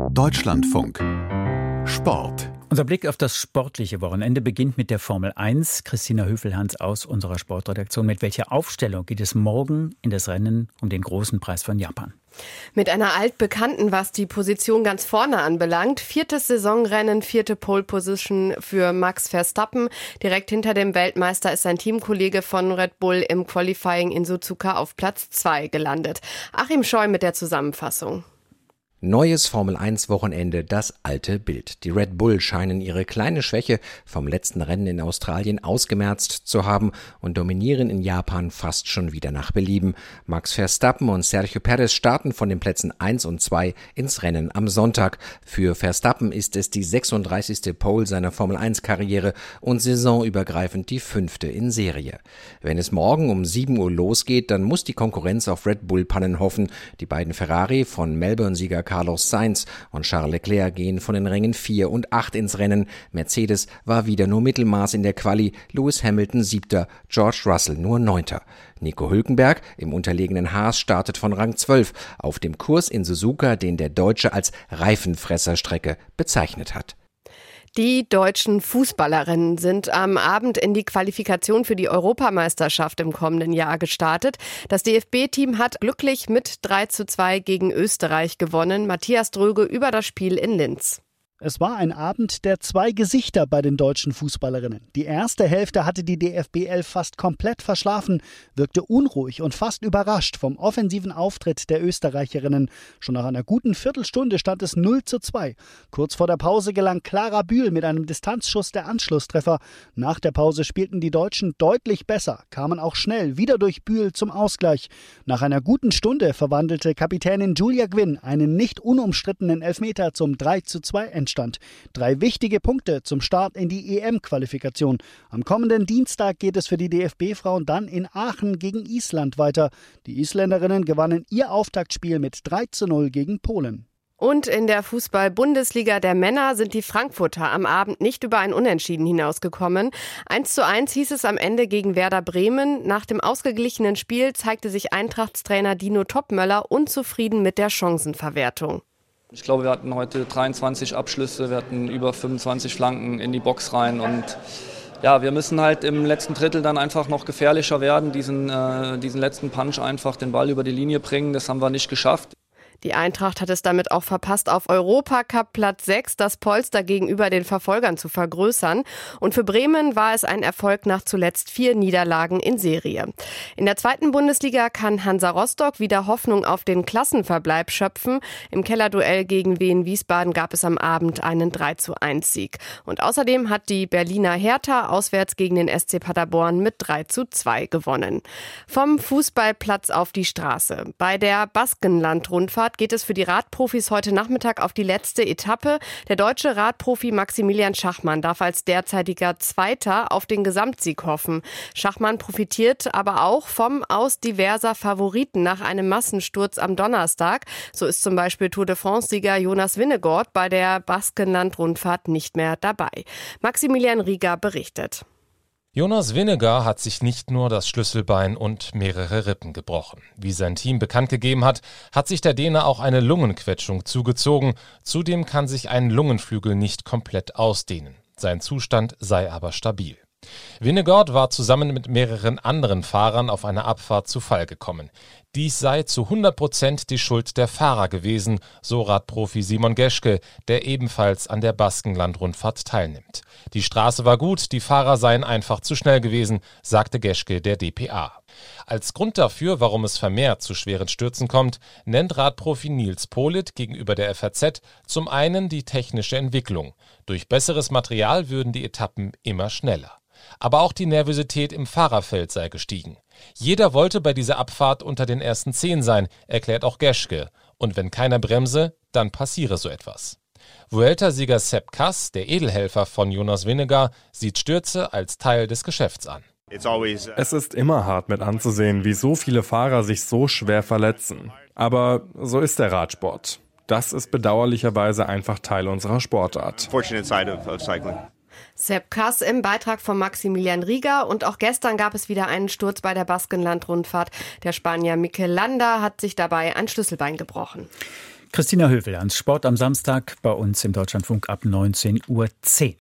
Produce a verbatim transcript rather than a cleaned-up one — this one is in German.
Deutschlandfunk Sport. Unser Blick auf das sportliche Wochenende beginnt mit der Formel eins. Christina Höfelhans aus unserer Sportredaktion. Mit welcher Aufstellung geht es morgen in das Rennen um den großen Preis von Japan? Mit einer altbekannten, was die Position ganz vorne anbelangt. Viertes Saisonrennen, vierte Pole Position für Max Verstappen. Direkt hinter dem Weltmeister ist sein Teamkollege von Red Bull im Qualifying in Suzuka auf Platz zwei gelandet. Achim Scheu mit der Zusammenfassung. Neues Formel eins Wochenende, das alte Bild. Die Red Bull scheinen ihre kleine Schwäche vom letzten Rennen in Australien ausgemerzt zu haben und dominieren in Japan fast schon wieder nach Belieben. Max Verstappen und Sergio Perez starten von den Plätzen eins und zwei ins Rennen am Sonntag. Für Verstappen ist es die sechsunddreißigste Pole seiner Formel eins Karriere und saisonübergreifend die fünfte in Serie. Wenn es morgen um sieben Uhr losgeht, dann muss die Konkurrenz auf Red Bull Pannen hoffen. Die beiden Ferrari von Melbourne-Sieger Carlos Sainz und Charles Leclerc gehen von den Rängen vier und acht ins Rennen. Mercedes war wieder nur Mittelmaß in der Quali. Lewis Hamilton siebter, George Russell nur neunter. Nico Hülkenberg im unterlegenen Haas startet von Rang zwölf auf dem Kurs in Suzuka, den der Deutsche als Reifenfresserstrecke bezeichnet hat. Die deutschen Fußballerinnen sind am Abend in die Qualifikation für die Europameisterschaft im kommenden Jahr gestartet. Das D F B-Team hat glücklich mit drei zu zwei gegen Österreich gewonnen. Matthias Dröge über das Spiel in Linz. Es war ein Abend der zwei Gesichter bei den deutschen Fußballerinnen. Die erste Hälfte hatte die D F B elf fast komplett verschlafen, wirkte unruhig und fast überrascht vom offensiven Auftritt der Österreicherinnen. Schon nach einer guten Viertelstunde stand es null zu zwei. Kurz vor der Pause gelang Clara Bühl mit einem Distanzschuss der Anschlusstreffer. Nach der Pause spielten die Deutschen deutlich besser, kamen auch schnell wieder durch Bühl zum Ausgleich. Nach einer guten Stunde verwandelte Kapitänin Julia Gwynn einen nicht unumstrittenen Elfmeter zum drei zu zwei Endstand. Drei wichtige Punkte zum Start in die E M-Qualifikation. Am kommenden Dienstag geht es für die D F B-Frauen dann in Aachen gegen Island weiter. Die Isländerinnen gewannen ihr Auftaktspiel mit drei zu null gegen Polen. Und in der Fußball-Bundesliga der Männer sind die Frankfurter am Abend nicht über ein Unentschieden hinausgekommen. eins zu eins hieß es am Ende gegen Werder Bremen. Nach dem ausgeglichenen Spiel zeigte sich Eintrachtstrainer Dino Topmöller unzufrieden mit der Chancenverwertung. Ich glaube, wir hatten heute dreiundzwanzig Abschlüsse, wir hatten über fünfundzwanzig Flanken in die Box rein und ja, wir müssen halt im letzten Drittel dann einfach noch gefährlicher werden, diesen, äh, diesen letzten Punch einfach den Ball über die Linie bringen, das haben wir nicht geschafft. Die Eintracht hat es damit auch verpasst, auf Europacup Platz sechs das Polster gegenüber den Verfolgern zu vergrößern. Und für Bremen war es ein Erfolg nach zuletzt vier Niederlagen in Serie. In der zweiten Bundesliga kann Hansa Rostock wieder Hoffnung auf den Klassenverbleib schöpfen. Im Kellerduell gegen Wien Wiesbaden gab es am Abend einen drei zu eins Sieg. Und außerdem hat die Berliner Hertha auswärts gegen den S C Paderborn mit drei zu zwei gewonnen. Vom Fußballplatz auf die Straße. Bei der Baskenland-Rundfahrt geht es für die Radprofis heute Nachmittag auf die letzte Etappe. Der deutsche Radprofi Maximilian Schachmann darf als derzeitiger Zweiter auf den Gesamtsieg hoffen. Schachmann profitiert aber auch vom Aus diverser Favoriten nach einem Massensturz am Donnerstag. So ist zum Beispiel Tour de France-Sieger Jonas Vingegaard bei der Baskenland-Rundfahrt nicht mehr dabei. Maximilian Rieger berichtet. Jonas Vingegaard hat sich nicht nur das Schlüsselbein und mehrere Rippen gebrochen. Wie sein Team bekannt gegeben hat, hat sich der Däne auch eine Lungenquetschung zugezogen. Zudem kann sich ein Lungenflügel nicht komplett ausdehnen. Sein Zustand sei aber stabil. Vingegaard war zusammen mit mehreren anderen Fahrern auf einer Abfahrt zu Fall gekommen. Dies sei zu hundert Prozent die Schuld der Fahrer gewesen, so Radprofi Simon Geschke, der ebenfalls an der Baskenland-Rundfahrt teilnimmt. Die Straße war gut, die Fahrer seien einfach zu schnell gewesen, sagte Geschke der D P A. Als Grund dafür, warum es vermehrt zu schweren Stürzen kommt, nennt Radprofi Nils Politt gegenüber der F A Z zum einen die technische Entwicklung. Durch besseres Material würden die Etappen immer schneller. Aber auch die Nervosität im Fahrerfeld sei gestiegen. Jeder wollte bei dieser Abfahrt unter den ersten zehn sein, erklärt auch Geschke. Und wenn keiner bremse, dann passiere so etwas. Vuelta-Sieger Sepp Kuss, der Edelhelfer von Jonas Vingegaard, sieht Stürze als Teil des Geschäfts an. Es ist immer hart mit anzusehen, wie so viele Fahrer sich so schwer verletzen. Aber so ist der Radsport. Das ist bedauerlicherweise einfach Teil unserer Sportart. Sepp Kuss im Beitrag von Maximilian Rieger. Und auch gestern gab es wieder einen Sturz bei der Baskenland-Rundfahrt. Der Spanier Mikel Landa hat sich dabei ein Schlüsselbein gebrochen. Christina Hövelhans, Sport am Samstag bei uns im Deutschlandfunk ab neunzehn Uhr zehn.